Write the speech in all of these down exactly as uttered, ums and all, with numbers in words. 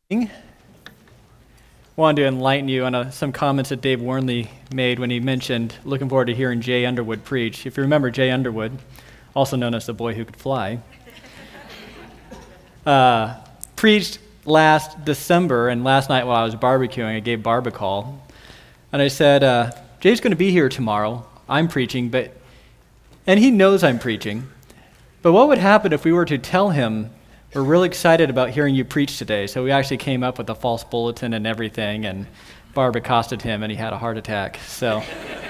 I wanted to enlighten you on uh, some comments that Dave Warnley made when he mentioned looking forward to hearing Jay Underwood preach. If you remember Jay Underwood, also known as the boy who could fly, uh, preached last December, and last night while I was barbecuing, I gave Barb a call, and I said, uh, Jay's going to be here tomorrow. I'm preaching, but and he knows I'm preaching, but what would happen if we were to tell him, we're really excited about hearing you preach today? So we actually came up with a false bulletin and everything, and Barb accosted him, and he had a heart attack. So,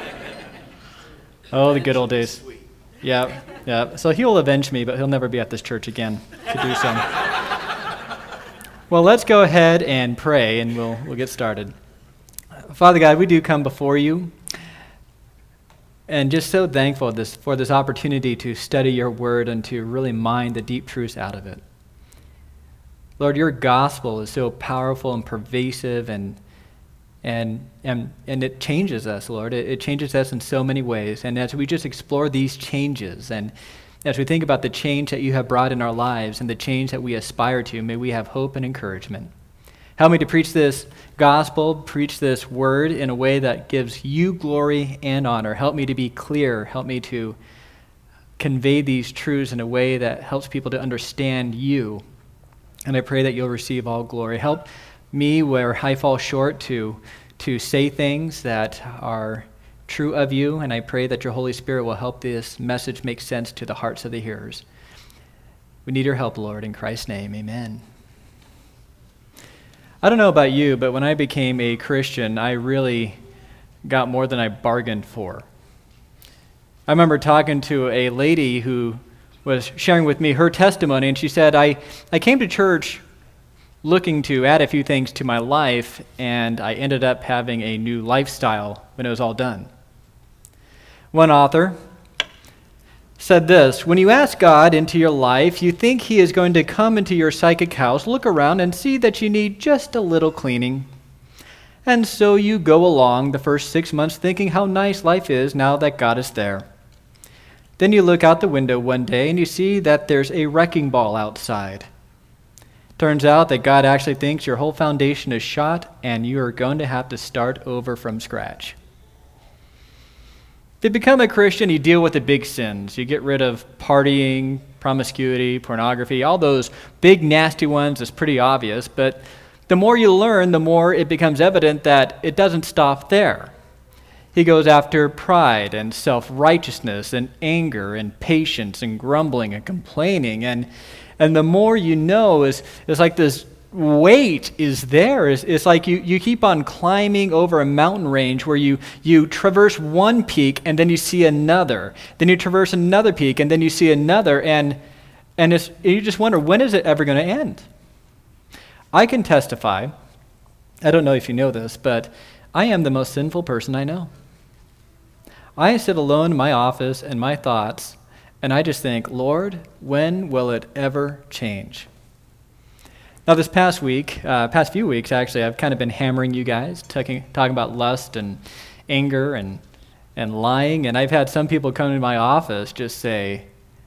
oh, the good old days. Yeah, yeah. So he'll avenge me, but he'll never be at this church again to do so. Well, let's go ahead and pray, and we'll we'll get started. Father God, we do come before you, and just so thankful this, for this opportunity to study your word and to really mine the deep truths out of it. Lord, your gospel is so powerful and pervasive, and and and and it changes us, Lord. It, it changes us in so many ways. And as we just explore these changes, and as we think about the change that you have brought in our lives and the change that we aspire to, may we have hope and encouragement. Help me to preach this gospel, preach this word in a way that gives you glory and honor. Help me to be clear. Help me to convey these truths in a way that helps people to understand you. And I pray that you'll receive all glory. Help me, where I fall short, to, to say things that are true of you, and I pray that your Holy Spirit will help this message make sense to the hearts of the hearers. We need your help, Lord, in Christ's name, amen. I don't know about you, but when I became a Christian, I really got more than I bargained for. I remember talking to a lady who was sharing with me her testimony, and she said, I, I came to church looking to add a few things to my life, and I ended up having a new lifestyle when it was all done. One author said this: when you ask God into your life, you think he is going to come into your psychic house, look around, and see that you need just a little cleaning. And so you go along the first six months thinking how nice life is now that God is there. Then you look out the window one day and you see that there's a wrecking ball outside. Turns out that God actually thinks your whole foundation is shot and you are going to have to start over from scratch. If you become a Christian, you deal with the big sins. You get rid of partying, promiscuity, pornography, all those big nasty ones. Is pretty obvious, but the more you learn, the more it becomes evident that it doesn't stop there. He goes after pride and self-righteousness and anger and patience and grumbling and complaining. And and the more you know, is it's like this weight is there. It's, it's like you, you keep on climbing over a mountain range where you, you traverse one peak and then you see another. Then you traverse another peak and then you see another. And, and it's, you just wonder, when is it ever going to end? I can testify, I don't know if you know this, but I am the most sinful person I know. I sit alone in my office and my thoughts, and I just think, Lord, when will it ever change? Now, this past week, uh, past few weeks, actually, I've kind of been hammering you guys, talking, talking about lust and anger and, and lying, and I've had some people come to my office just say,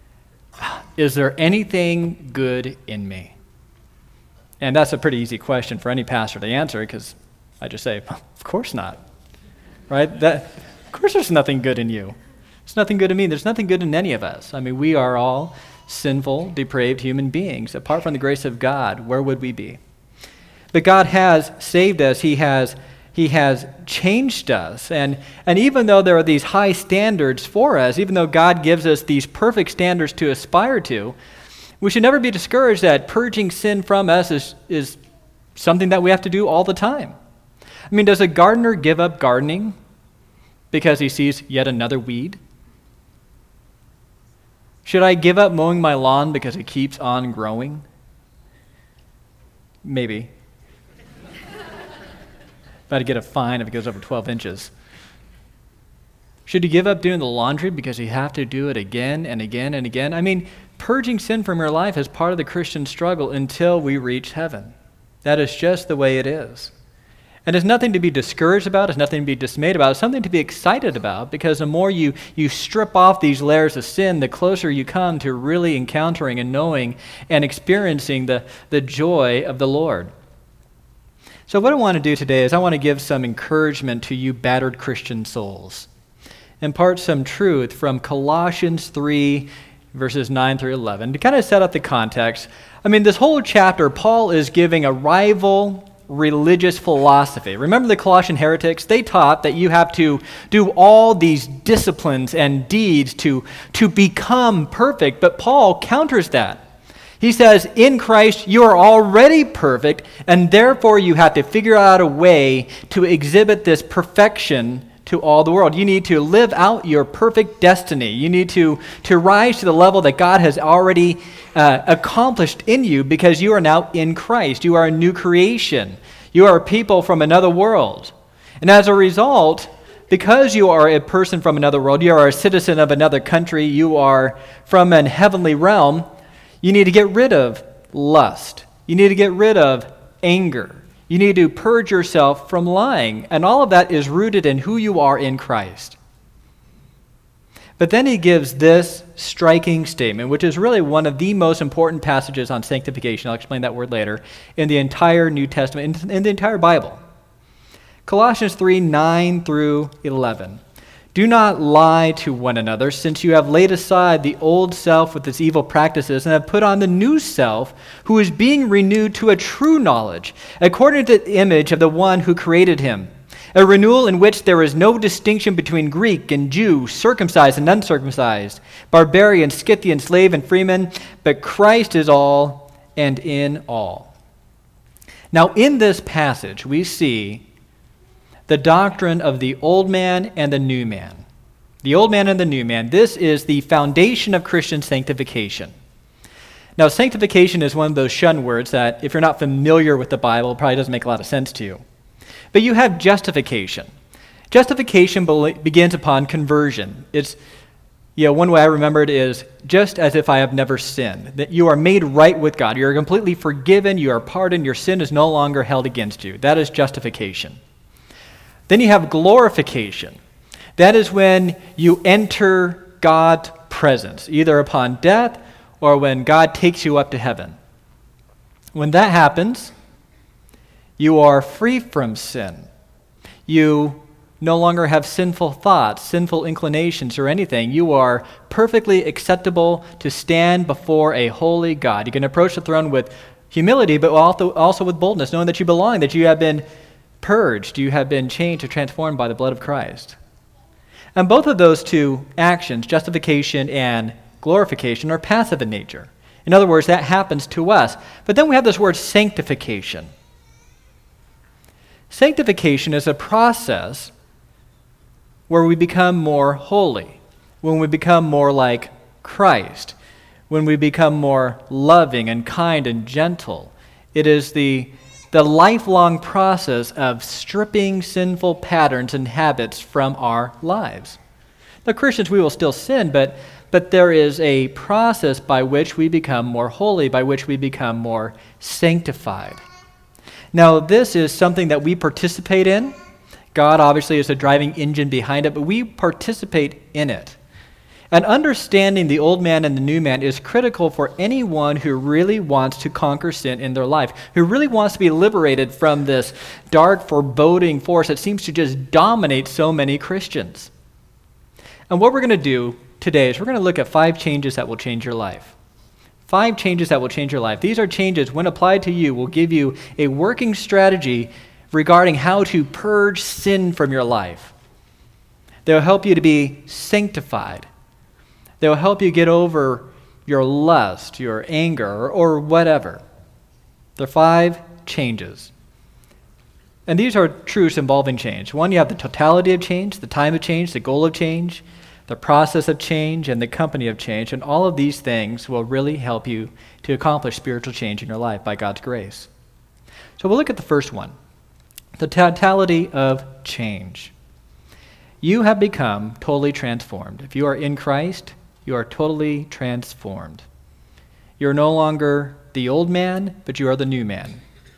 is there anything good in me? And that's a pretty easy question for any pastor to answer, because I just say, of course not, right? That, of course there's nothing good in you. There's nothing good in me. There's nothing good in any of us. I mean, we are all sinful, depraved human beings. Apart from the grace of God, where would we be? But God has saved us. He has, he has changed us. And, and even though there are these high standards for us, even though God gives us these perfect standards to aspire to, we should never be discouraged that purging sin from us is, is something that we have to do all the time. I mean, does a gardener give up gardening because he sees yet another weed? Should I give up mowing my lawn because it keeps on growing? Maybe. About to get a fine if it goes over twelve inches. Should you give up doing the laundry because you have to do it again and again and again? I mean, purging sin from your life is part of the Christian struggle until we reach heaven. That is just the way it is. And there's nothing to be discouraged about, there's nothing to be dismayed about, it's something to be excited about, because the more you, you strip off these layers of sin, the closer you come to really encountering and knowing and experiencing the, the joy of the Lord. So what I want to do today is I want to give some encouragement to you battered Christian souls. Impart some truth from Colossians three, verses nine through eleven, to kind of set up the context. I mean, this whole chapter, Paul is giving a rival religious philosophy. Remember the Colossian heretics? They taught that you have to do all these disciplines and deeds to, to become perfect, but Paul counters that. He says, in Christ, you are already perfect, and therefore you have to figure out a way to exhibit this perfection to all the world. You need to live out your perfect destiny. You need to, to rise to the level that God has already uh, accomplished in you because you are now in Christ. You are a new creation. You are a people from another world. And as a result, because you are a person from another world, you are a citizen of another country, you are from an heavenly realm, you need to get rid of lust. You need to get rid of anger. You need to purge yourself from lying. And all of that is rooted in who you are in Christ. But then he gives this striking statement, which is really one of the most important passages on sanctification. I'll explain that word later, in the entire New Testament, in, in the entire Bible. Colossians three, nine through eleven. Do not lie to one another, since you have laid aside the old self with its evil practices and have put on the new self, who is being renewed to a true knowledge, according to the image of the one who created him. A renewal in which there is no distinction between Greek and Jew, circumcised and uncircumcised, barbarian, Scythian, slave and freeman, but Christ is all and in all. Now, in this passage, we see the doctrine of the old man and the new man. The old man and the new man. This is the foundation of Christian sanctification. Now, sanctification is one of those shun words that, if you're not familiar with the Bible, probably doesn't make a lot of sense to you. But you have justification. Justification be- begins upon conversion. It's, you know, one way I remember it is, just as if I have never sinned. That you are made right with God. You are completely forgiven. You are pardoned. Your sin is no longer held against you. That is justification. Then you have glorification. That is when you enter God's presence, either upon death or when God takes you up to heaven. When that happens, you are free from sin. You no longer have sinful thoughts, sinful inclinations, or anything. You are perfectly acceptable to stand before a holy God. You can approach the throne with humility, but also, also with boldness, knowing that you belong, that you have been purged, you have been changed or transformed by the blood of Christ. And both of those two actions, justification and glorification, are passive in nature. In other words, that happens to us. But then we have this word sanctification. Sanctification is a process where we become more holy, when we become more like Christ, when we become more loving and kind and gentle. It is the the lifelong process of stripping sinful patterns and habits from our lives. Now, Christians, we will still sin, but, but there is a process by which we become more holy, by which we become more sanctified. Now, this is something that we participate in. God obviously is the driving engine behind it, but we participate in it. And understanding the old man and the new man is critical for anyone who really wants to conquer sin in their life, who really wants to be liberated from this dark, foreboding force that seems to just dominate so many Christians. And what we're going to do today is we're going to look at five changes that will change your life. Five changes that will change your life. These are changes, when applied to you, will give you a working strategy regarding how to purge sin from your life. They'll help you to be sanctified. They will help you get over your lust, your anger, or, or whatever. There are five changes. And these are truths involving change. One, you have the totality of change, the time of change, the goal of change, the process of change, and the company of change. And all of these things will really help you to accomplish spiritual change in your life by God's grace. So we'll look at the first one, the totality of change. You have become totally transformed. If you are in Christ, you are totally transformed. You're no longer the old man, but you are the new man.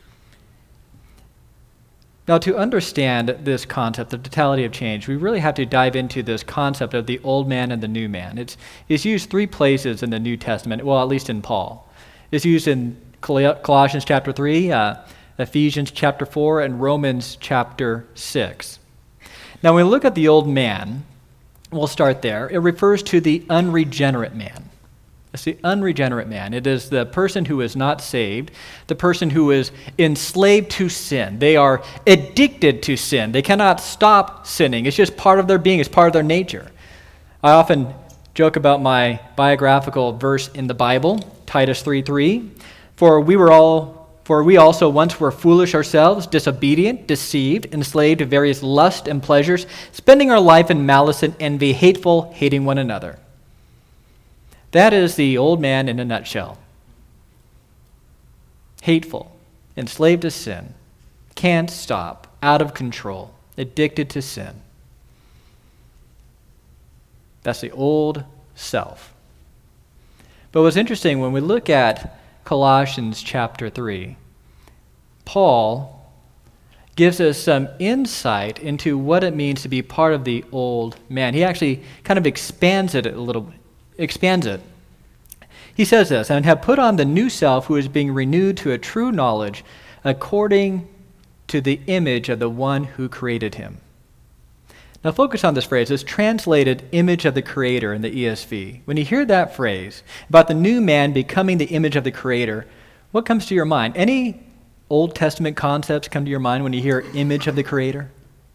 Now, to understand this concept of totality of change, we really have to dive into this concept of the old man and the new man. It's, it's used three places in the New Testament, well, at least in Paul. It's used in Colossians chapter three, uh, Ephesians chapter four and Romans chapter six. Now, when we look at the old man, we'll start there. It refers to the unregenerate man. It's the unregenerate man. It is the person who is not saved, the person who is enslaved to sin. They are addicted to sin. They cannot stop sinning. It's just part of their being. It's part of their nature. I often joke about my biographical verse in the Bible, Titus three three. For we were all, for we also once were foolish ourselves, disobedient, deceived, enslaved to various lusts and pleasures, spending our life in malice and envy, hateful, hating one another. That is the old man in a nutshell. Hateful, enslaved to sin, can't stop, out of control, addicted to sin. That's the old self. But what's interesting, when we look at Colossians chapter three, Paul gives us some insight into what it means to be part of the old man. He actually kind of expands it a little bit. expands it. He says this, and have put on the new self who is being renewed to a true knowledge according to the image of the one who created him. Now focus on this phrase. It's translated image of the Creator in the E S V. When you hear that phrase about the new man becoming the image of the Creator, what comes to your mind? Any Old Testament concepts come to your mind when you hear image of the Creator?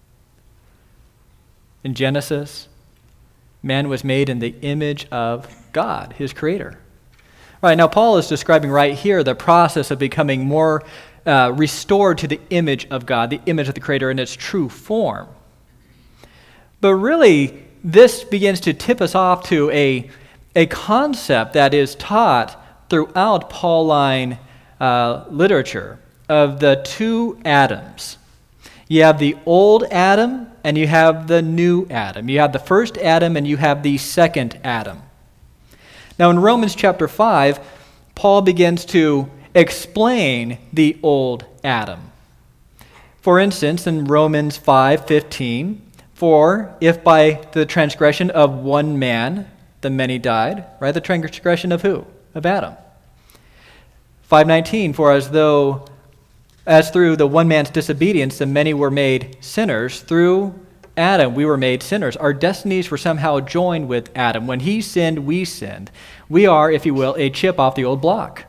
In Genesis, man was made in the image of God, his creator. Right, now Paul is describing right here the process of becoming more uh, restored to the image of God, the image of the creator in its true form. But really, this begins to tip us off to a, a concept that is taught throughout Pauline uh, literature of the two Adams. You have the old Adam and you have the new Adam. You have the first Adam and you have the second Adam. Now in Romans chapter five, Paul begins to explain the old Adam. For instance, in Romans five fifteen, for if by the transgression of one man the many died, right? The transgression of who? Of Adam. five nineteen, for as though As through the one man's disobedience, the many were made sinners, through Adam we were made sinners. Our destinies were somehow joined with Adam. When he sinned, we sinned. We are, if you will, a chip off the old block.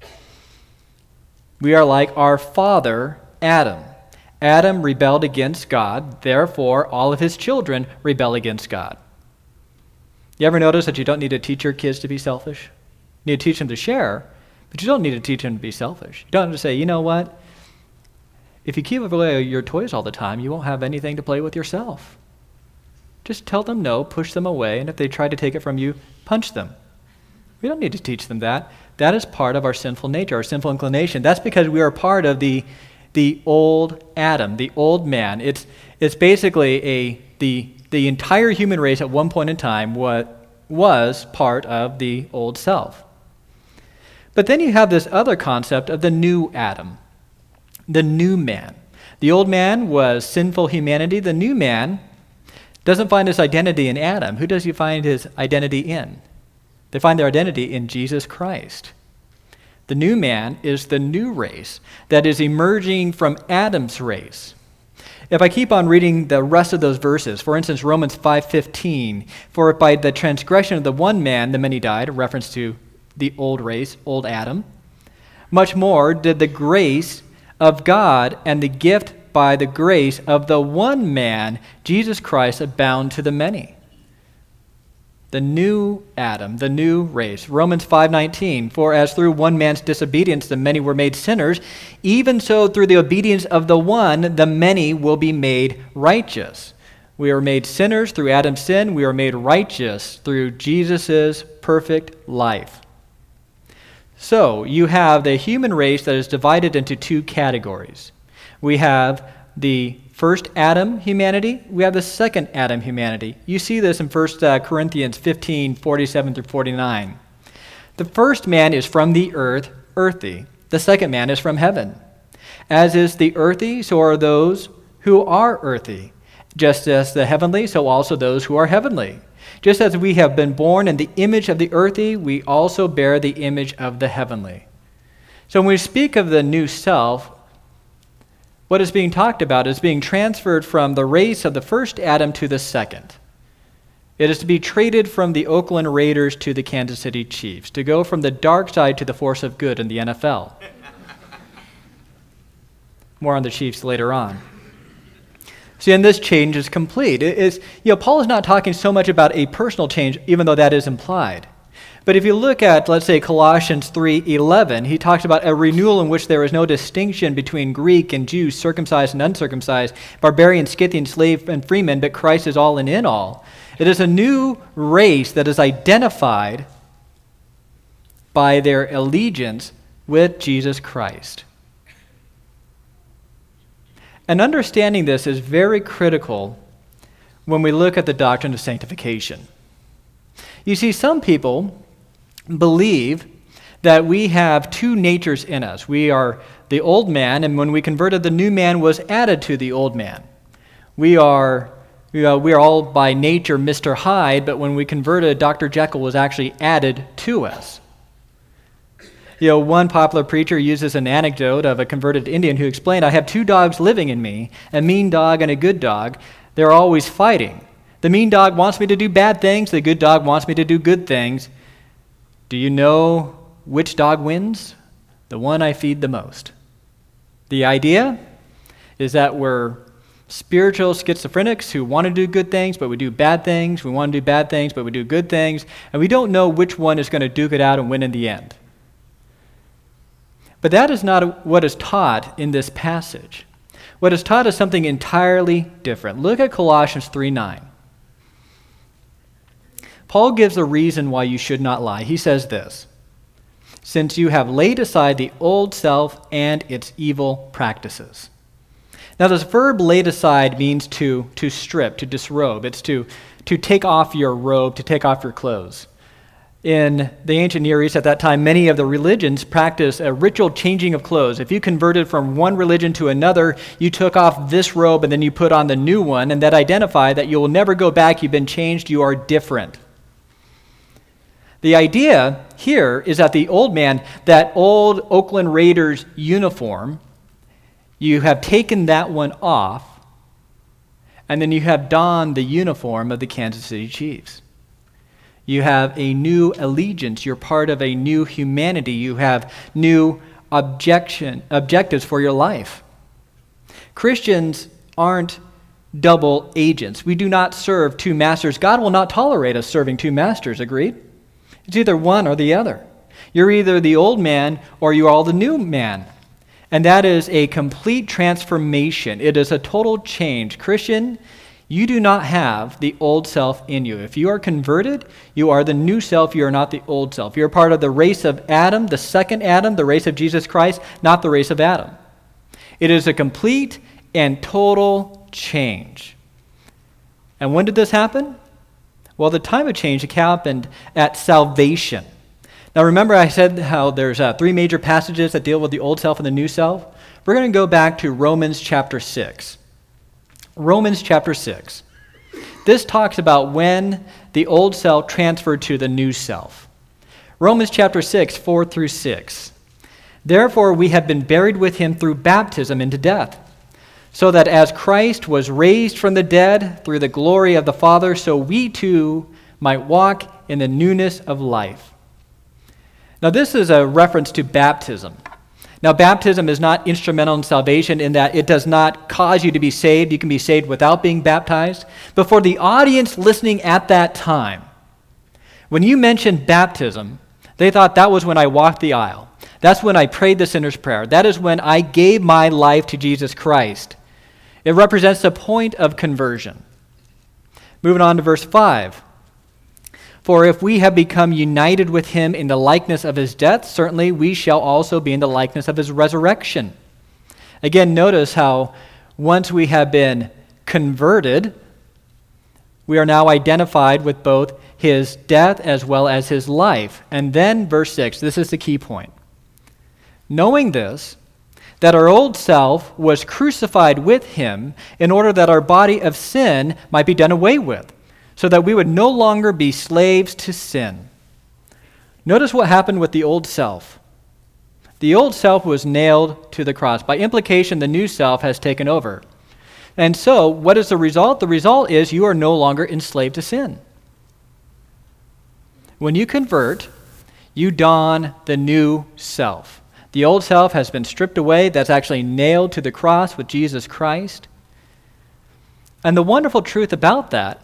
We are like our father, Adam. Adam rebelled against God, therefore all of his children rebel against God. You ever notice that you don't need to teach your kids to be selfish? You need to teach them to share, but you don't need to teach them to be selfish. You don't have to say, you know what? If you keep away your toys all the time, you won't have anything to play with yourself. Just tell them no, push them away, and if they try to take it from you, punch them. We don't need to teach them that. That is part of our sinful nature, our sinful inclination. That's because we are part of the, the old Adam, the old man. It's, it's basically a the, the entire human race at one point in time what was part of the old self. But then you have this other concept of the new Adam. The new man. The old man was sinful humanity. The new man doesn't find his identity in Adam. Who does he find his identity in? They find their identity in Jesus Christ. The new man is the new race that is emerging from Adam's race. If I keep on reading the rest of those verses, for instance, Romans five fifteen, for by the transgression of the one man the many died, a reference to the old race, old Adam, much more did the grace of God and the gift by the grace of the one man, Jesus Christ, abound to the many. The new Adam, the new race. Romans five nineteen, for as through one man's disobedience the many were made sinners, even so through the obedience of the one the many will be made righteous. We are made sinners through Adam's sin. We are made righteous through Jesus' perfect life. So you have the human race that is divided into two categories. We have the first Adam humanity. We have the second Adam humanity. You see this in First Corinthians fifteen, forty-seven through forty-nine. The first man is from the earth, earthy. The second man is from heaven. As is the earthy, so are those who are earthy. Just as the heavenly, so also those who are heavenly. Just as we have been born in the image of the earthy, we also bear the image of the heavenly. So when we speak of the new self, what is being talked about is being transferred from the race of the first Adam to the second. It is to be traded from the Oakland Raiders to the Kansas City Chiefs, to go from the dark side to the force of good in the N F L. More on the Chiefs later on. See, and this change is complete. It is, you know, Paul is not talking so much about a personal change, even though that is implied. But if you look at, let's say, Colossians three eleven, he talks about a renewal in which there is no distinction between Greek and Jew, circumcised and uncircumcised, barbarian, Scythian, slave, and freeman, but Christ is all and in all. It is a new race that is identified by their allegiance with Jesus Christ. And understanding this is very critical when we look at the doctrine of sanctification. You see, some people believe that we have two natures in us. We are the old man, and when we converted, the new man was added to the old man. We are, we are, we are all by nature Mister Hyde, but when we converted, Doctor Jekyll was actually added to us. You know, one popular preacher uses an anecdote of a converted Indian who explained, I have two dogs living in me, a mean dog and a good dog. They're always fighting. The mean dog wants me to do bad things. The good dog wants me to do good things. Do you know which dog wins? The one I feed the most. The idea is that we're spiritual schizophrenics who want to do good things, but we do bad things. We want to do bad things, but we do good things. And we don't know which one is going to duke it out and win in the end. But that is not what is taught in this passage. What is taught is something entirely different. Look at Colossians three nine. Paul gives a reason why you should not lie. He says this, since you have laid aside the old self and its evil practices. Now this verb laid aside means to, to strip, to disrobe. It's to, to take off your robe, to take off your clothes. In the ancient Near East at that time, many of the religions practiced a ritual changing of clothes. If you converted from one religion to another, you took off this robe and then you put on the new one, and that identified that you will never go back, you've been changed, you are different. The idea here is that the old man, that old Oakland Raiders uniform, you have taken that one off, and then you have donned the uniform of the Kansas City Chiefs. You have a new allegiance. You're part of a new humanity. You have new objection, objectives for your life. Christians aren't double agents. We do not serve two masters. God will not tolerate us serving two masters, agreed? It's either one or the other. You're either the old man or you are the new man. And that is a complete transformation. It is a total change. Christian, you do not have the old self in you. If you are converted, you are the new self. You are not the old self. You're part of the race of Adam, the second Adam, the race of Jesus Christ, not the race of Adam. It is a complete and total change. And when did this happen? Well, the time of change happened at salvation. Now remember I said how there's uh, three major passages that deal with the old self and the new self? We're going to go back to Romans chapter six. Romans chapter six. This talks about when the old self transferred to the new self. Romans chapter six, four through six. Therefore we have been buried with him through baptism into death, so that as Christ was raised from the dead through the glory of the Father, so we too might walk in the newness of life. Now this is a reference to baptism. Now, baptism is not instrumental in salvation in that it does not cause you to be saved. You can be saved without being baptized. But for the audience listening at that time, when you mentioned baptism, they thought that was when I walked the aisle. That's when I prayed the sinner's prayer. That is when I gave my life to Jesus Christ. It represents the point of conversion. Moving on to verse five. For if we have become united with him in the likeness of his death, certainly we shall also be in the likeness of his resurrection. Again, notice how once we have been converted, we are now identified with both his death as well as his life. And then verse six, this is the key point. Knowing this, that our old self was crucified with him in order that our body of sin might be done away with, so that we would no longer be slaves to sin. Notice what happened with the old self. The old self was nailed to the cross. By implication, the new self has taken over. And so, what is the result? The result is you are no longer enslaved to sin. When you convert, you don the new self. The old self has been stripped away. That's actually nailed to the cross with Jesus Christ. And the wonderful truth about that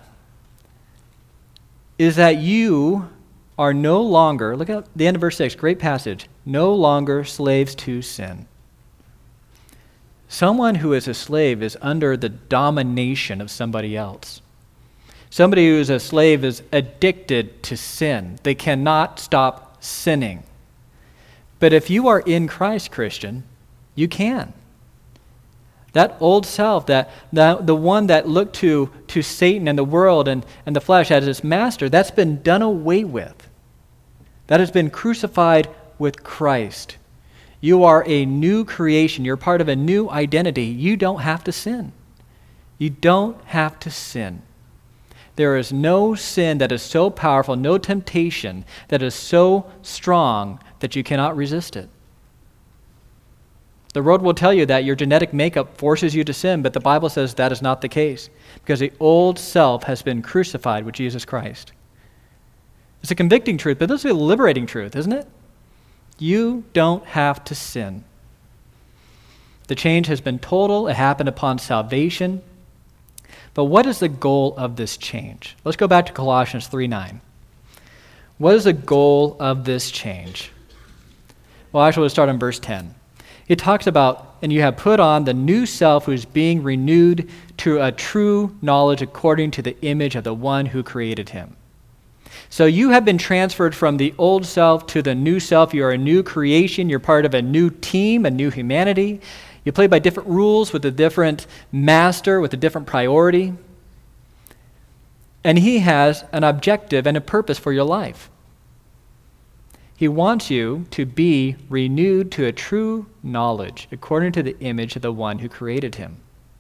is that you are no longer, look at the end of verse six, great passage, no longer slaves to sin. Someone who is a slave is under the domination of somebody else. Somebody who is a slave is addicted to sin. They cannot stop sinning. But if you are in Christ, Christian, you can. That old self, that, that the one that looked to, to Satan and the world and, and the flesh as its master, that's been done away with. That has been crucified with Christ. You are a new creation. You're part of a new identity. You don't have to sin. You don't have to sin. There is no sin that is so powerful, no temptation that is so strong that you cannot resist it. The world will tell you that your genetic makeup forces you to sin, but the Bible says that is not the case because the old self has been crucified with Jesus Christ. It's a convicting truth, but this is a liberating truth, isn't it? You don't have to sin. The change has been total. It happened upon salvation. But what is the goal of this change? Let's go back to Colossians three nine. What is the goal of this change? Well, actually, we'll start in verse ten. It talks about, and you have put on the new self who is being renewed to a true knowledge according to the image of the one who created him. So you have been transferred from the old self to the new self. You are a new creation. You're part of a new team, a new humanity. You play by different rules with a different master, with a different priority. And he has an objective and a purpose for your life. He wants you to be renewed to a true knowledge according to the image of the one who created him.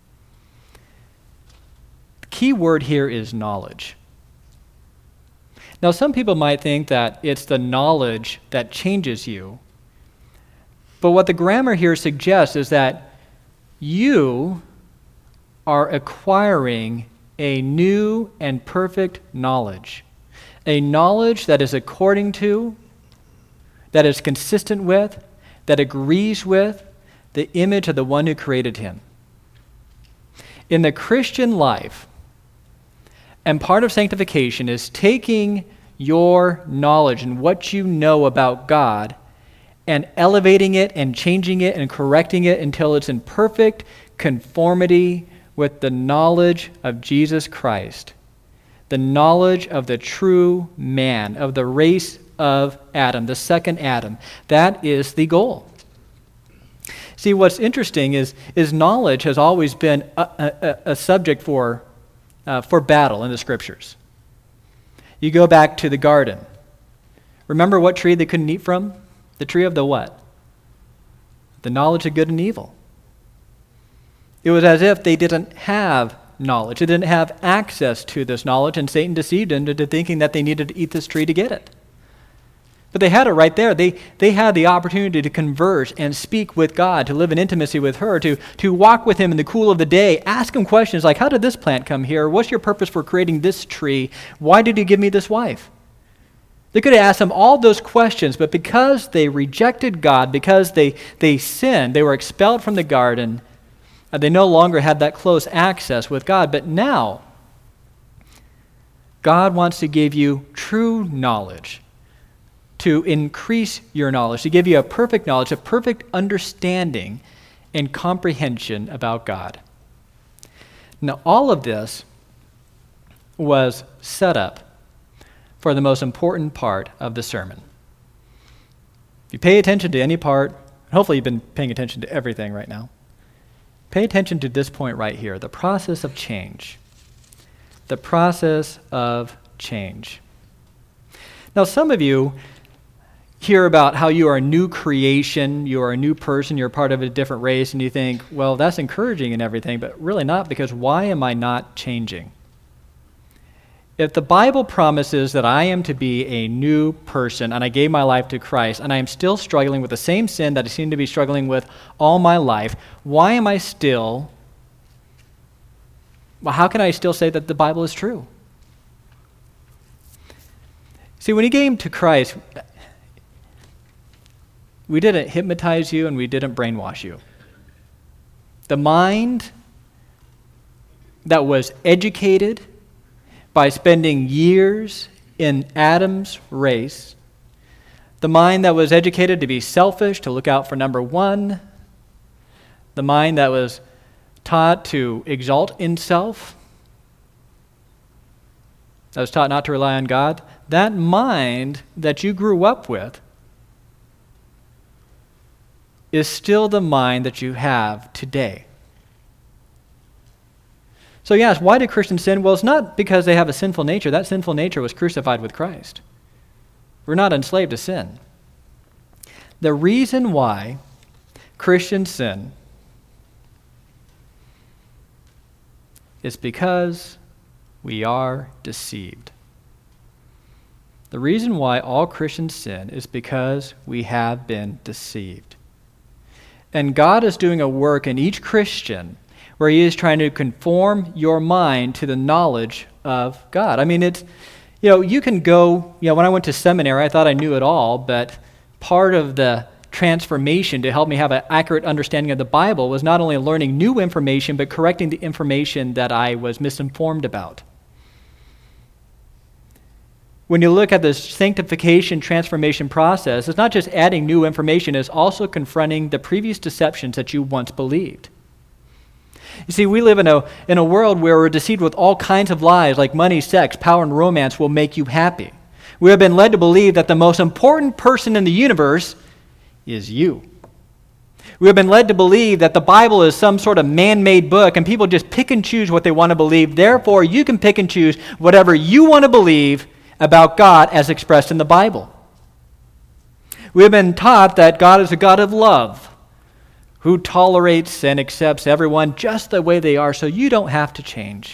The key word here is knowledge. Now, some people might think that it's the knowledge that changes you. But what the grammar here suggests is that you are acquiring a new and perfect knowledge. A knowledge that is according to, that is consistent with, that agrees with the image of the one who created him. In the Christian life, and part of sanctification is taking your knowledge and what you know about God and elevating it and changing it and correcting it until it's in perfect conformity with the knowledge of Jesus Christ, the knowledge of the true man, of the race of Adam, the second Adam. That is the goal. See, what's interesting is, is knowledge has always been a, a, a subject for, uh, for battle in the Scriptures. You go back to the garden. Remember what tree they couldn't eat from? The tree of the what? The knowledge of good and evil. It was as if they didn't have knowledge. They didn't have access to this knowledge, and Satan deceived them into thinking that they needed to eat this tree to get it. But they had it right there. They, they had the opportunity to converse and speak with God, to live in intimacy with her, to, to walk with him in the cool of the day, ask him questions like, how did this plant come here? What's your purpose for creating this tree? Why did you give me this wife? They could have asked him all those questions, but because they rejected God, because they, they sinned, they were expelled from the garden, and they no longer had that close access with God. But now, God wants to give you true knowledge, to increase your knowledge, to give you a perfect knowledge, a perfect understanding and comprehension about God. Now, all of this was set up for the most important part of the sermon. If you pay attention to any part, hopefully you've been paying attention to everything right now, pay attention to this point right here, the process of change. The process of change. Now, some of you hear about how you are a new creation, you are a new person, you're part of a different race, and you think, well, that's encouraging and everything, but really not, because why am I not changing? If the Bible promises that I am to be a new person and I gave my life to Christ and I am still struggling with the same sin that I seem to be struggling with all my life, why am I still, well, how can I still say that the Bible is true? See, when you came to Christ, we didn't hypnotize you and we didn't brainwash you. The mind that was educated by spending years in Adam's race, the mind that was educated to be selfish, to look out for number one, the mind that was taught to exalt in self, that was taught not to rely on God, that mind that you grew up with is still the mind that you have today. So yes, why do Christians sin? Well, it's not because they have a sinful nature. That sinful nature was crucified with Christ. We're not enslaved to sin. The reason why Christians sin is because we are deceived. The reason why all Christians sin is because we have been deceived. And God is doing a work in each Christian where he is trying to conform your mind to the knowledge of God. I mean, it's, you know, you can go, you know, when I went to seminary, I thought I knew it all, but part of the transformation to help me have an accurate understanding of the Bible was not only learning new information, but correcting the information that I was misinformed about. When you look at the sanctification transformation process, it's not just adding new information, it's also confronting the previous deceptions that you once believed. You see, we live in a, in a world where we're deceived with all kinds of lies like money, sex, power, and romance will make you happy. We have been led to believe that the most important person in the universe is you. We have been led to believe that the Bible is some sort of man-made book and people just pick and choose what they want to believe. Therefore, you can pick and choose whatever you want to believe about God as expressed in the Bible. We have been taught that God is a God of love, who tolerates and accepts everyone just the way they are, so you don't have to change.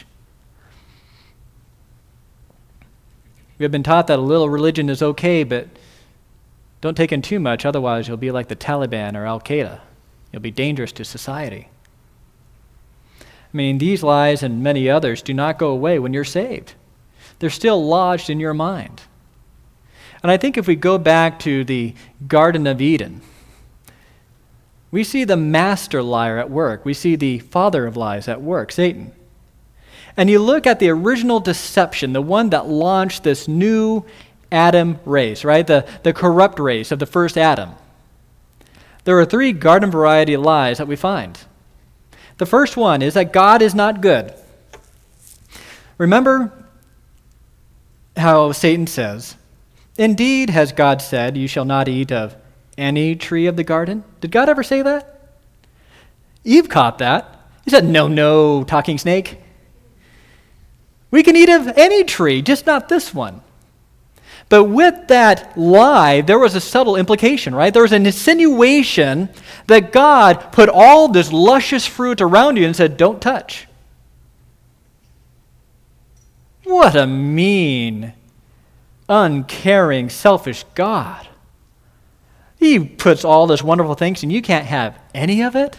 We have been taught that a little religion is okay, but don't take in too much, otherwise you'll be like the Taliban or Al-Qaeda. You'll be dangerous to society. I mean, these lies and many others do not go away when you're saved. They're still lodged in your mind. And I think if we go back to the Garden of Eden, we see the master liar at work. We see the father of lies at work, Satan. And you look at the original deception, the one that launched this new Adam race, right? The, the corrupt race of the first Adam. There are three garden variety lies that we find. The first one is that God is not good. Remember how Satan says, "Indeed, has God said, you shall not eat of any tree of the garden?" Did God ever say that? Eve caught that. He said, "No, no, talking snake. We can eat of any tree, just not this one." But with that lie, there was a subtle implication, right? There was an insinuation that God put all this luscious fruit around you and said, "Don't touch." What a mean, uncaring, selfish God. He puts all those wonderful things and you can't have any of it?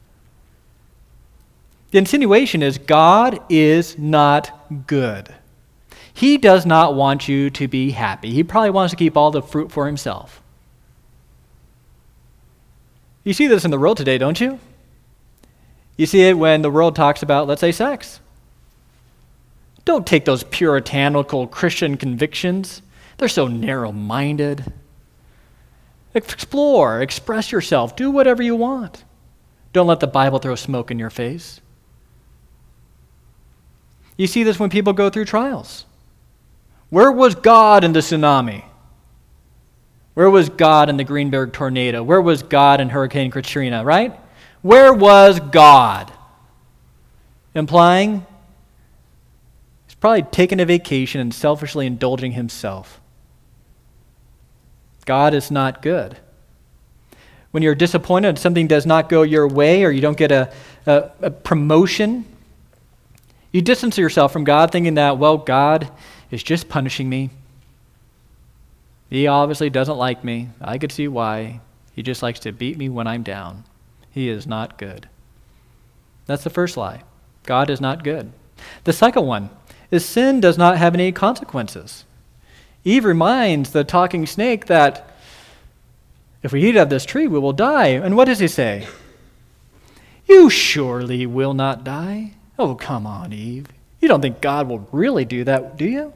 The insinuation is God is not good. He does not want you to be happy. He probably wants to keep all the fruit for himself. You see this in the world today, don't you? You see it when the world talks about, let's say, sex. Don't take those puritanical Christian convictions. They're so narrow-minded. Explore, express yourself, do whatever you want. Don't let the Bible throw smoke in your face. You see this when people go through trials. Where was God in the tsunami? Where was God in the Greenberg tornado? Where was God in Hurricane Katrina, right? Where was God? Implying he's probably taking a vacation and selfishly indulging himself. God is not good. When you're disappointed, something does not go your way, or you don't get a, a, a promotion, You distance yourself from God thinking that, well, God is just punishing me. He obviously doesn't like me. I could see why. He just likes to beat me when I'm down. He is not good. That's the first lie. God is not good. The second one is sin does not have any consequences. Eve reminds the talking snake that if we eat of this tree, we will die. And what does he say? You surely will not die. Oh, come on, Eve. You don't think God will really do that, do you?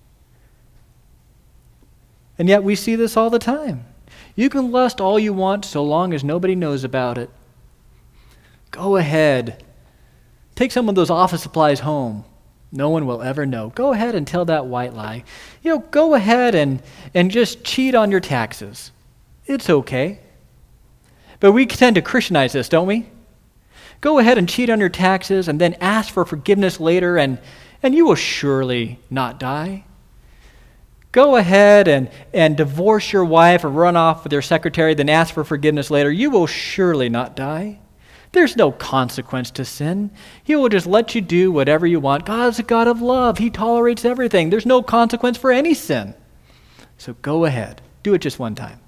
And yet we see this all the time. You can lust all you want so long as nobody knows about it. Go ahead. Take some of those office supplies home. No one will ever know. Go ahead and tell that white lie. You know, go ahead and, and just cheat on your taxes. It's okay. But we tend to Christianize this, don't we? Go ahead and cheat on your taxes and then ask for forgiveness later, and, and you will surely not die. Go ahead and, and divorce your wife or run off with your secretary, then ask for forgiveness later. You will surely not die. There's no consequence to sin. He will just let you do whatever you want. God's a God of love. He tolerates everything. There's no consequence for any sin. So go ahead. Do it just one time.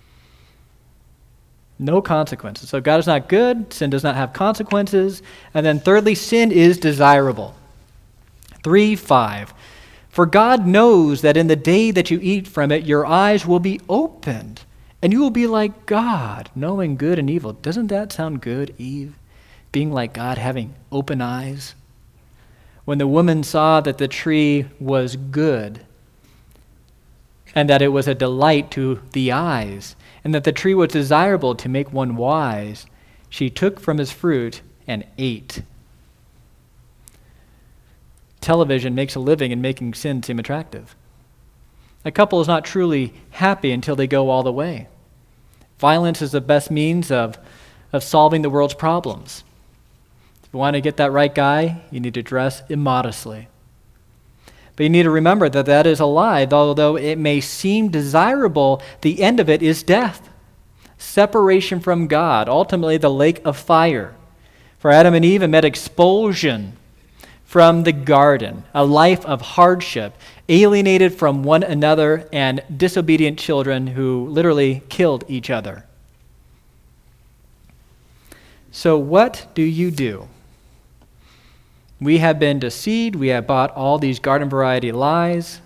No consequences. So God is not good. Sin does not have consequences. And then thirdly, sin is desirable. three five. For God knows that in the day that you eat from it, your eyes will be opened, and you will be like God, knowing good and evil. Doesn't that sound good, Eve? Being like God, having open eyes. When the woman saw that the tree was good, and that it was a delight to the eyes, and that the tree was desirable to make one wise, she took from his fruit and ate. Television makes a living in making sin seem attractive. A couple is not truly happy until they go all the way. Violence is the best means of, of solving the world's problems. If you want to get that right guy, you need to dress immodestly. But you need to remember that that is a lie. Although it may seem desirable, the end of it is death. Separation from God, ultimately the lake of fire. For Adam and Eve, it meant expulsion from the garden, a life of hardship, alienated from one another, and disobedient children who literally killed each other. So what do you do? We have been deceived. We have bought all these garden variety lies.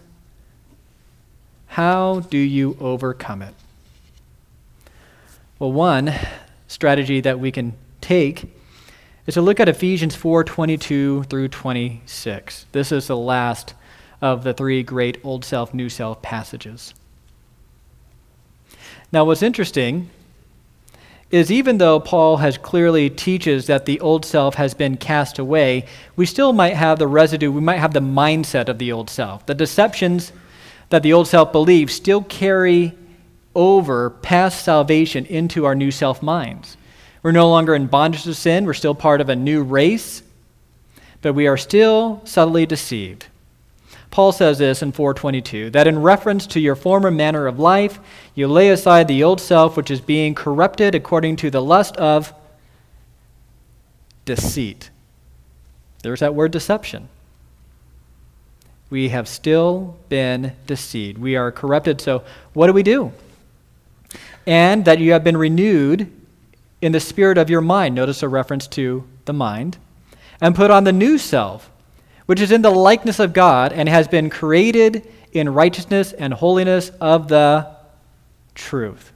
How do you overcome it? Well, one strategy that we can take is to look at Ephesians four twenty-two through twenty-six. This is the last of the three great Old Self, New Self passages. Now, what's interesting is even though Paul has clearly teaches that the old self has been cast away, we still might have the residue, we might have the mindset of the old self. The deceptions that the old self believes still carry over past salvation into our new self minds. We're no longer in bondage to sin. We're still part of a new race, but we are still subtly deceived. Paul says this in four twenty-two, that in reference to your former manner of life, you lay aside the old self, which is being corrupted according to the lust of deceit. There's that word deception. We have still been deceived. We are corrupted. So what do we do? And that you have been renewed in the spirit of your mind. Notice a reference to the mind. And put on the new self, which is in the likeness of God and has been created in righteousness and holiness of the truth.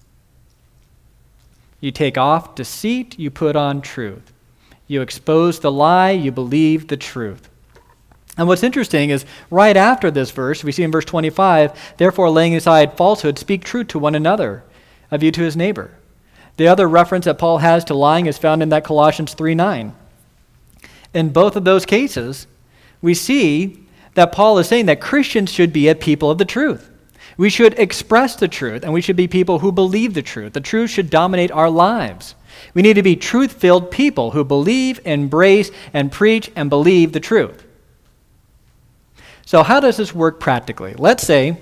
You take off deceit, you put on truth. You expose the lie, you believe the truth. And what's interesting is right after this verse, we see in verse twenty-five, therefore laying aside falsehood, speak truth to one another, of you to his neighbor. The other reference that Paul has to lying is found in that Colossians three nine. In both of those cases, we see that Paul is saying that Christians should be a people of the truth. We should express the truth, and we should be people who believe the truth. The truth should dominate our lives. We need to be truth-filled people who believe, embrace, and preach and believe the truth. So how does this work practically? Let's say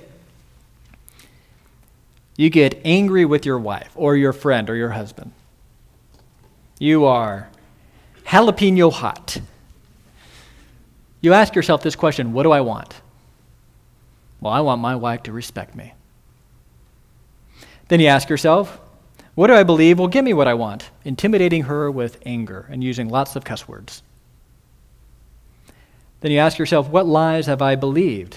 you get angry with your wife or your friend or your husband. You are jalapeno hot. you ask yourself this question, what do I want? Well, I want my wife to respect me. Then you ask yourself, what do I believe will give me what I want? Intimidating her with anger and using lots of cuss words. Then you ask yourself, what lies have I believed?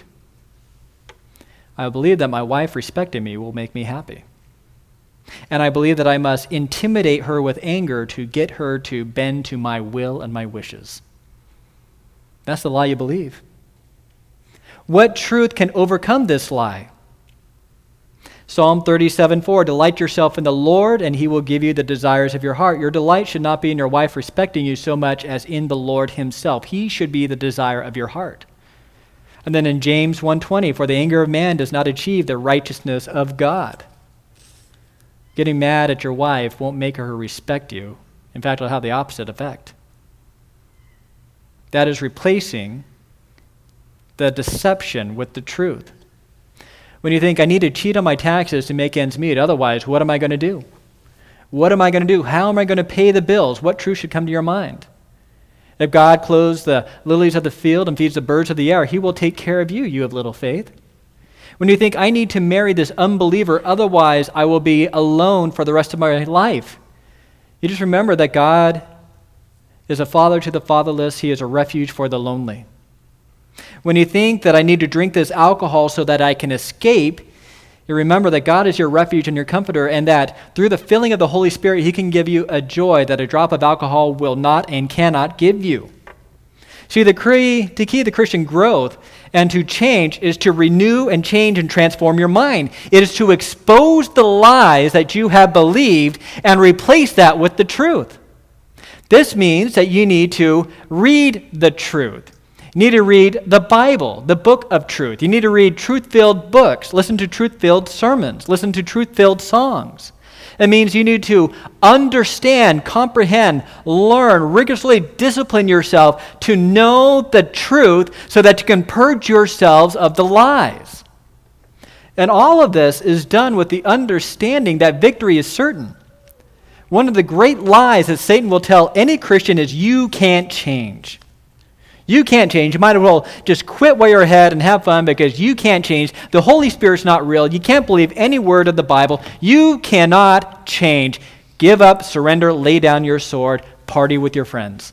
I believe that my wife respecting me will make me happy. And I believe that I must intimidate her with anger to get her to bend to my will and my wishes. That's the lie you believe. What truth can overcome this lie? Psalm thirty-seven four, delight yourself in the Lord, and he will give you the desires of your heart. Your delight should not be in your wife respecting you so much as in the Lord himself. He should be the desire of your heart. And then in James one twenty, for the anger of man does not achieve the righteousness of God. Getting mad at your wife won't make her respect you. In fact, it'll have the opposite effect. That is replacing the deception with the truth. When you think, I need to cheat on my taxes to make ends meet, otherwise, what am I going to do? What am I going to do? How am I going to pay the bills? What truth should come to your mind? If God clothes the lilies of the field and feeds the birds of the air, he will take care of you, you have little faith. When you think, I need to marry this unbeliever, otherwise I will be alone for the rest of my life, you just remember that God is a father to the fatherless. He is a refuge for the lonely. When you think that I need to drink this alcohol so that I can escape, you remember that God is your refuge and your comforter, and that through the filling of the Holy Spirit, he can give you a joy that a drop of alcohol will not and cannot give you. See, the key, the key to Christian growth and to change is to renew and change and transform your mind. It is to expose the lies that you have believed and replace that with the truth. This means that you need to read the truth. You need to read the Bible, the book of truth. You need to read truth-filled books, listen to truth-filled sermons, listen to truth-filled songs. It means you need to understand, comprehend, learn, rigorously discipline yourself to know the truth so that you can purge yourselves of the lies. And all of this is done with the understanding that victory is certain. One of the great lies that Satan will tell any Christian is you can't change. You can't change. You might as well just quit while you're ahead and have fun because you can't change. The Holy Spirit's not real. You can't believe any word of the Bible. You cannot change. Give up, surrender, lay down your sword, party with your friends.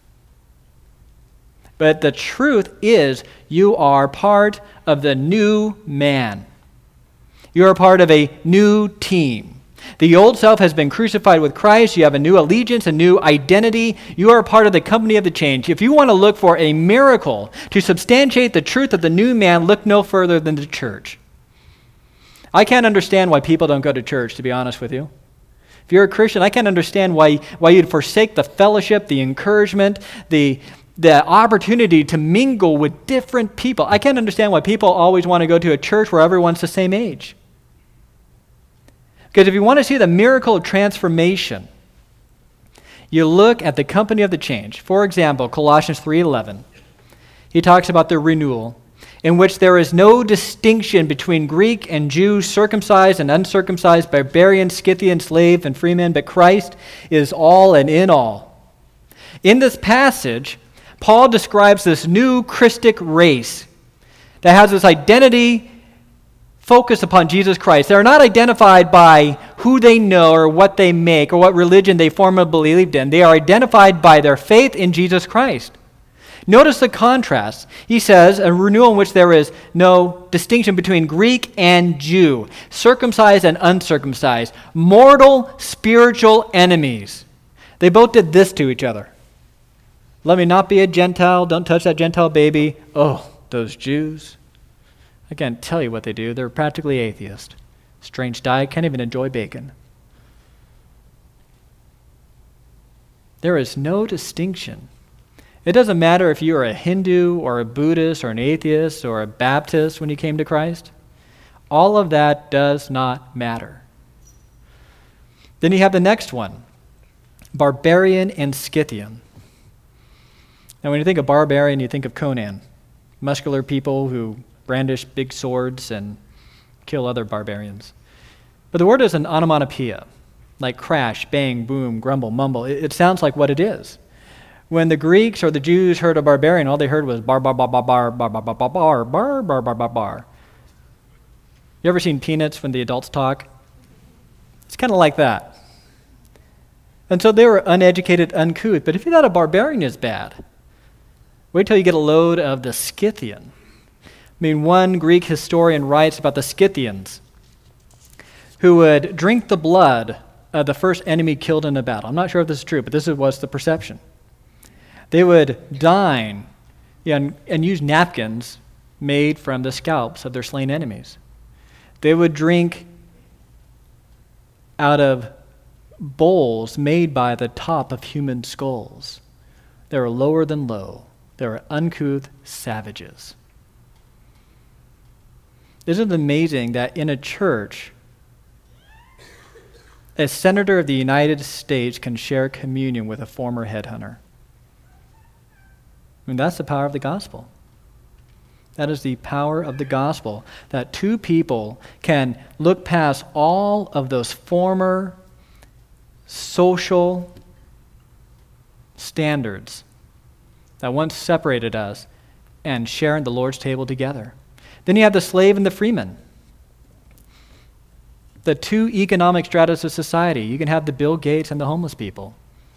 But the truth is you are part of the new man. You are part of a new team. The old self has been crucified with Christ. You have a new allegiance, a new identity. You are a part of the company of the change. If you want to look for a miracle to substantiate the truth of the new man, look no further than the church. I can't understand why people don't go to church, to be honest with you. If you're a Christian, I can't understand why, why you'd forsake the fellowship, the encouragement, the, the opportunity to mingle with different people. I can't understand why people always want to go to a church where everyone's the same age. Because if you want to see the miracle of transformation, you look at the company of the change. For example, Colossians three eleven. He talks about the renewal, in which there is no distinction between Greek and Jew, circumcised and uncircumcised, barbarian, Scythian, slave, and freeman, but Christ is all and in all. In this passage, Paul describes this new Christic race that has this identity focused upon Jesus Christ. They are not identified by who they know or what they make or what religion they formerly believed in. They are identified by their faith in Jesus Christ. Notice the contrast. He says, a renewal in which there is no distinction between Greek and Jew, circumcised and uncircumcised, mortal spiritual enemies. They both did this to each other. Let me not be a Gentile. Don't touch that Gentile baby. Oh, those Jews. I can't tell you what they do. They're practically atheist. Strange diet, can't even enjoy bacon. There is no distinction. It doesn't matter if you are a Hindu or a Buddhist or an atheist or a Baptist when you came to Christ. All of that does not matter. Then you have the next one, barbarian and Scythian. Now when you think of barbarian, you think of Conan, muscular people who brandish big swords and kill other barbarians. But the word is an onomatopoeia, like crash, bang, boom, grumble, mumble. It, it sounds like what it is. When the Greeks or the Jews heard a barbarian, all they heard was bar, bar, bar, bar, bar, bar, bar, bar, bar, bar, bar, bar, bar, bar, bar. You ever seen Peanuts when the adults talk? It's kind of like that. And so they were uneducated, uncouth. But if you thought a barbarian is bad, wait till you get a load of the Scythian. I mean, one Greek historian writes about the Scythians who would drink the blood of the first enemy killed in a battle. I'm not sure if this is true, but this was the perception. They would dine and, and use napkins made from the scalps of their slain enemies. They would drink out of bowls made by the top of human skulls. They were lower than low. They were uncouth savages. Isn't it amazing that in a church, a senator of the United States can share communion with a former headhunter? I mean, that's the power of the gospel. That is the power of the gospel, that two people can look past all of those former social standards that once separated us and share in the Lord's table together. Then you have the slave and the freeman, the two economic stratas of society. You can have the Bill Gates and the homeless people.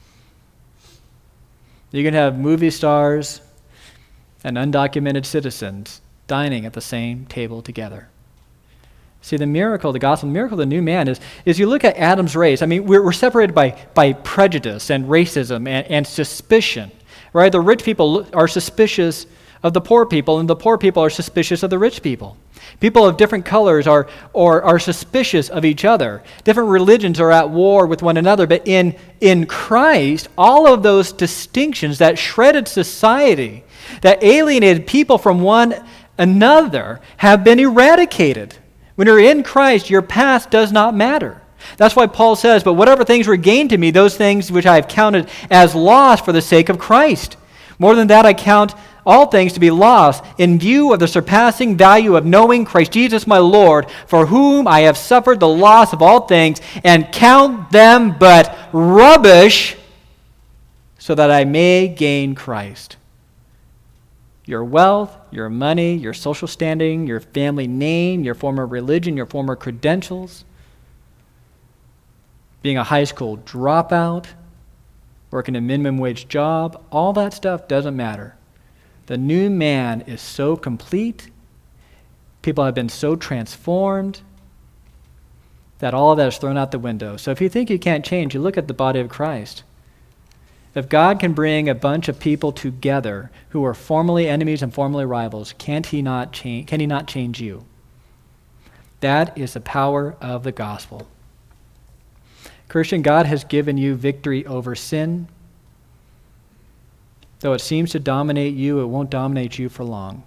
You can have movie stars and undocumented citizens dining at the same table together. See, the miracle, the gospel, the miracle of the new man is, is you look at Adam's race. I mean, we're, we're separated by, by prejudice and racism and, and suspicion, right? The rich people are suspicious of the poor people, and the poor people are suspicious of the rich people. People of different colors are, or are suspicious of each other. Different religions are at war with one another, but in, in Christ, all of those distinctions that shredded society, that alienated people from one another, have been eradicated. When you're in Christ, your past does not matter. That's why Paul says, but whatever things were gained to me, those things which I have counted as loss for the sake of Christ. More than that, I count all things to be lost in view of the surpassing value of knowing Christ Jesus my Lord, for whom I have suffered the loss of all things, and count them but rubbish, so that I may gain Christ. Your wealth, your money, your social standing, your family name, your former religion, your former credentials, being a high school dropout, working a minimum wage job, all that stuff doesn't matter. The new man is so complete, people have been so transformed, that all of that is thrown out the window. So if you think you can't change, you look at the body of Christ. If God can bring a bunch of people together who are formerly enemies and formerly rivals, can't he not change, can he not change you? That is the power of the gospel. Christian, God has given you victory over sin. Though it seems to dominate you, it won't dominate you for long.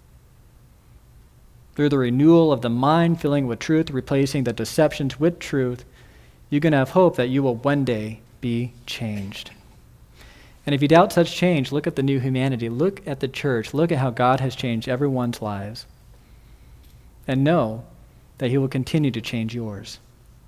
Through the renewal of the mind, filling with truth, replacing the deceptions with truth, you can have hope that you will one day be changed. And if you doubt such change, look at the new humanity. Look at the church. Look at how God has changed everyone's lives. And know that he will continue to change yours.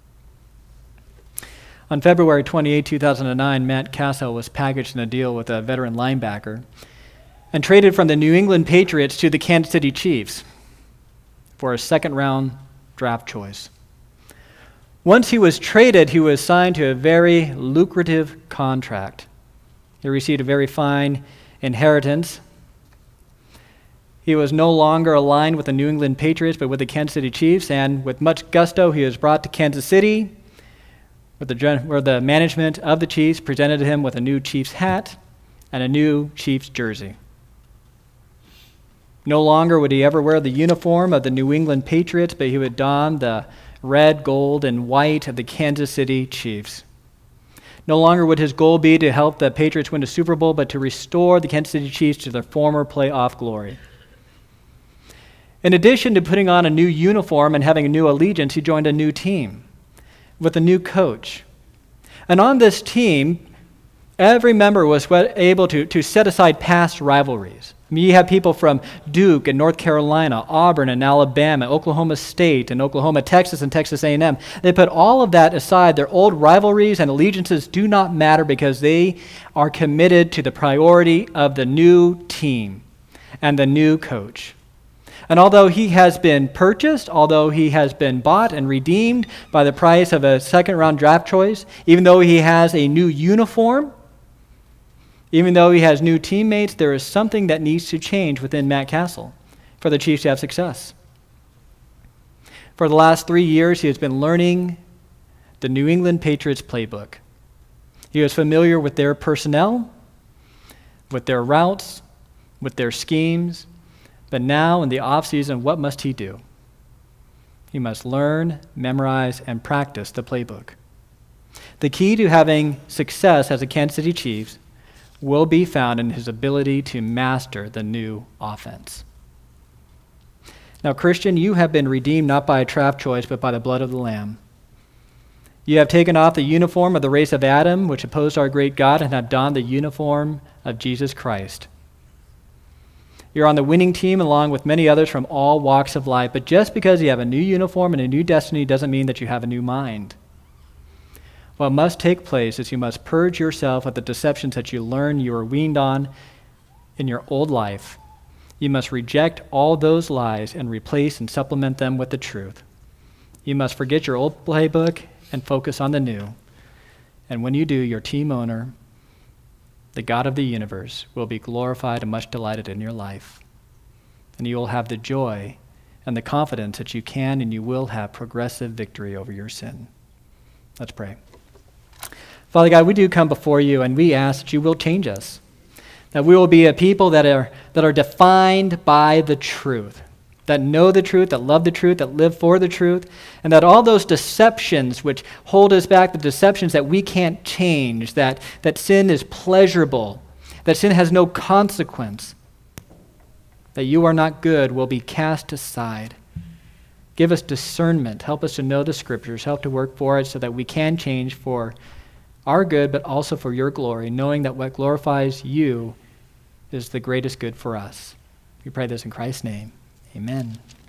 On February twenty-eighth, two thousand nine, Matt Cassel was packaged in a deal with a veteran linebacker and traded from the New England Patriots to the Kansas City Chiefs for a second-round draft choice. Once he was traded, he was signed to a very lucrative contract. He received a very fine inheritance. He was no longer aligned with the New England Patriots, but with the Kansas City Chiefs, and with much gusto, he was brought to Kansas City, where the, where the management of the Chiefs presented him with a new Chiefs hat and a new Chiefs jersey. No longer would he ever wear the uniform of the New England Patriots, but he would don the red, gold, and white of the Kansas City Chiefs. No longer would his goal be to help the Patriots win a Super Bowl, but to restore the Kansas City Chiefs to their former playoff glory. In addition to putting on a new uniform and having a new allegiance, he joined a new team with a new coach. And on this team, every member was able to, to set aside past rivalries. I mean, you have people from Duke and North Carolina, Auburn and Alabama, Oklahoma State and Oklahoma, Texas and Texas A and M. They put all of that aside. Their old rivalries and allegiances do not matter because they are committed to the priority of the new team and the new coach. And although he has been purchased, although he has been bought and redeemed by the price of a second-round draft choice, even though he has a new uniform, even though he has new teammates, there is something that needs to change within Matt Castle for the Chiefs to have success. For the last three years, he has been learning the New England Patriots playbook. He was familiar with their personnel, with their routes, with their schemes. But now, in the offseason, what must he do? He must learn, memorize, and practice the playbook. The key to having success as a Kansas City Chiefs will be found in his ability to master the new offense. Now, Christian, you have been redeemed not by a draft choice, but by the blood of the Lamb. You have taken off the uniform of the race of Adam, which opposed our great God, and have donned the uniform of Jesus Christ. You're on the winning team along with many others from all walks of life, but just because you have a new uniform and a new destiny doesn't mean that you have a new mind. What must take place is you must purge yourself of the deceptions that you learned you were weaned on in your old life. You must reject all those lies and replace and supplement them with the truth. You must forget your old playbook and focus on the new. And when you do, your team owner, the God of the universe, will be glorified and much delighted in your life. And you will have the joy and the confidence that you can and you will have progressive victory over your sin. Let's pray. Father God, we do come before you and we ask that you will change us, that we will be a people that are that are defined by the truth, that know the truth, that love the truth, that live for the truth, and that all those deceptions which hold us back, the deceptions that we can't change, that, that sin is pleasurable, that sin has no consequence, that you are not good, will be cast aside. Give us discernment. Help us to know the Scriptures. Help to work for it so that we can change for our good, but also for your glory, knowing that what glorifies you is the greatest good for us. We pray this in Christ's name. Amen.